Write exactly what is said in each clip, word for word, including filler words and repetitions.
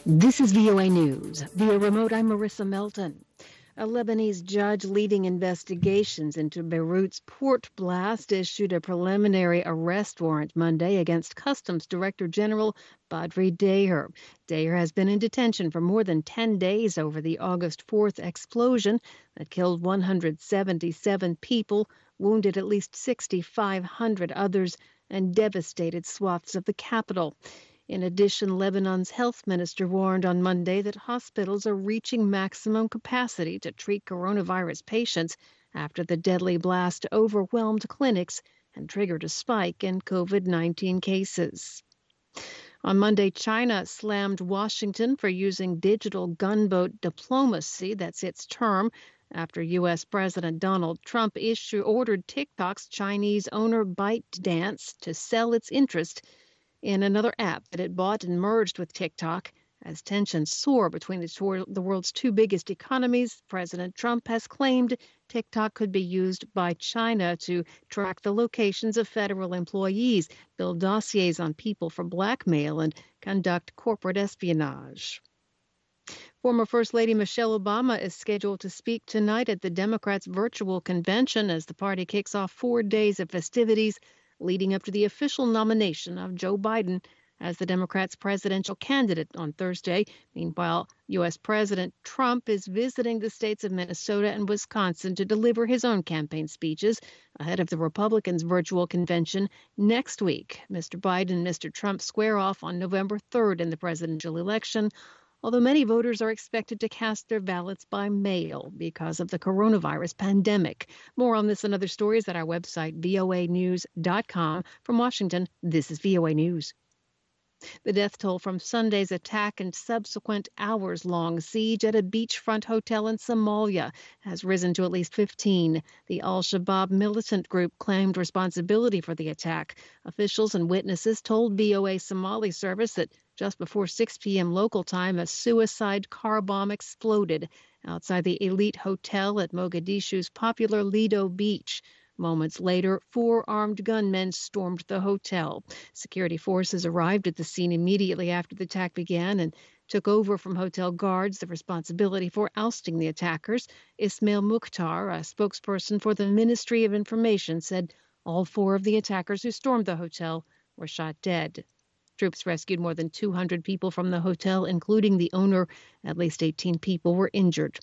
This is V O A News. Via remote, I'm Marissa Melton. A Lebanese judge leading investigations into Beirut's port blast issued a preliminary arrest warrant Monday against Customs Director General Badri Deher. Deher has been in detention for more than ten days over the August fourth explosion that killed one hundred seventy-seven people, wounded at least six thousand five hundred others, and devastated swaths of the capital. In addition, Lebanon's health minister warned on Monday that hospitals are reaching maximum capacity to treat coronavirus patients after the deadly blast overwhelmed clinics and triggered a spike in COVID nineteen cases. On Monday, China slammed Washington for using digital gunboat diplomacy. That's its term, after U S. President Donald Trump issue, ordered TikTok's Chinese owner ByteDance to sell its interest in another app that it bought and merged with TikTok. As tensions soar between the, the world's two biggest economies, President Trump has claimed TikTok could be used by China to track the locations of federal employees, build dossiers on people for blackmail, and conduct corporate espionage. Former First Lady Michelle Obama is scheduled to speak tonight at the Democrats' virtual convention as the party kicks off four days of festivities leading up to the official nomination of Joe Biden as the Democrats' presidential candidate on Thursday. Meanwhile, U S. President Trump is visiting the states of Minnesota and Wisconsin to deliver his own campaign speeches ahead of the Republicans' virtual convention next week. Mister Biden and Mister Trump square off on November third in the presidential election, although many voters are expected to cast their ballots by mail because of the coronavirus pandemic. More on this and other stories at our website, V O A news dot com. From Washington, this is V O A News. The death toll from Sunday's attack and subsequent hours-long siege at a beachfront hotel in Somalia has risen to at least fifteen. The Al-Shabaab militant group claimed responsibility for the attack. Officials and witnesses told V O A Somali service that just before six p.m. local time, a suicide car bomb exploded outside the elite hotel at Mogadishu's popular Lido Beach. Moments later, four armed gunmen stormed the hotel. Security forces arrived at the scene immediately after the attack began and took over from hotel guards the responsibility for ousting the attackers. Ismail Mukhtar, a spokesperson for the Ministry of Information, said all four of the attackers who stormed the hotel were shot dead. Troops rescued more than two hundred people from the hotel, including the owner. At least eighteen people were injured.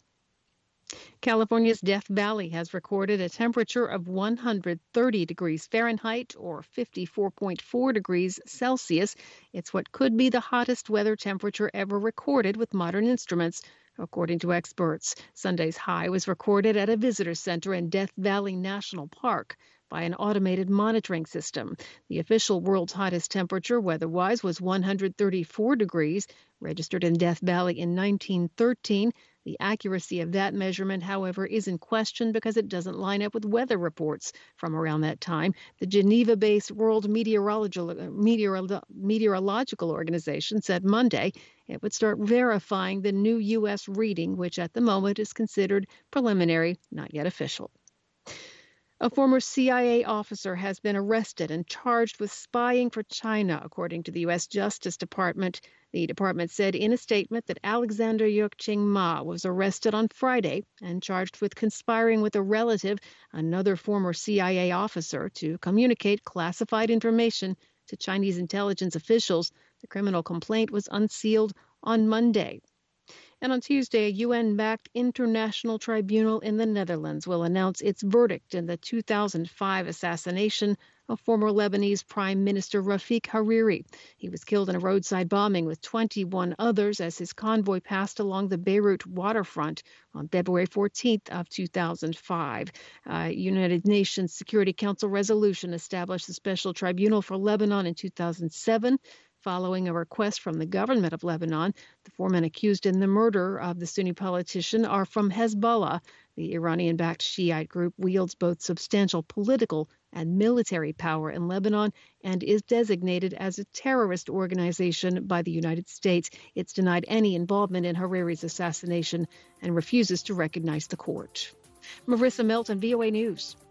California's Death Valley has recorded a temperature of one hundred thirty degrees Fahrenheit or fifty-four point four degrees Celsius. It's what could be the hottest weather temperature ever recorded with modern instruments, according to experts. Sunday's high was recorded at a visitor center in Death Valley National Park by an automated monitoring system. The official world's hottest temperature weather-wise was one hundred thirty-four degrees, registered in Death Valley in nineteen thirteen. The accuracy of that measurement, however, is in question because it doesn't line up with weather reports from around that time. The Geneva-based World Meteorological, Meteorolo- Meteorological Organization said Monday it would start verifying the new U S reading, which at the moment is considered preliminary, not yet official. A former C I A officer has been arrested and charged with spying for China, according to the U S. Justice Department. The department said in a statement that Alexander Yukching Ma was arrested on Friday and charged with conspiring with a relative, another former C I A officer, to communicate classified information to Chinese intelligence officials. The criminal complaint was unsealed on Monday. And on Tuesday, a U N-backed international tribunal in the Netherlands will announce its verdict in the two thousand five assassination of former Lebanese Prime Minister Rafik Hariri. He was killed in a roadside bombing with twenty-one others as his convoy passed along the Beirut waterfront on February fourteenth of two thousand five. A United Nations Security Council resolution established the Special Tribunal for Lebanon in two thousand seven. Following a request from the government of Lebanon. The four men accused in the murder of the Sunni politician are from Hezbollah. The Iranian-backed Shiite group wields both substantial political and military power in Lebanon and is designated as a terrorist organization by the United States. It's denied any involvement in Hariri's assassination and refuses to recognize the court. Marissa Melton, V O A News.